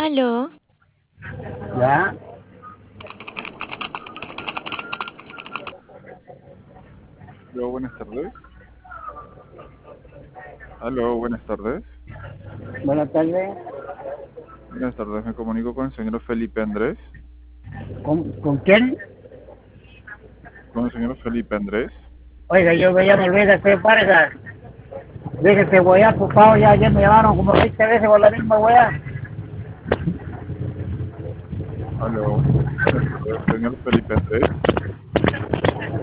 Aló, Ya, Aló, buenas tardes. Aló, buenas tardes. buenas tardes. Buenas tardes, me comunico con el señor Felipe Andrés. ¿Con quién? Con el señor Felipe Andrés. Oiga, yo me llamo Luis de C. Vargas. Fíjese, voy ocupado ya. Ayer me llamaron como 20 veces con la misma weá. Aló, buenas tardes, señor Felipe Andrés.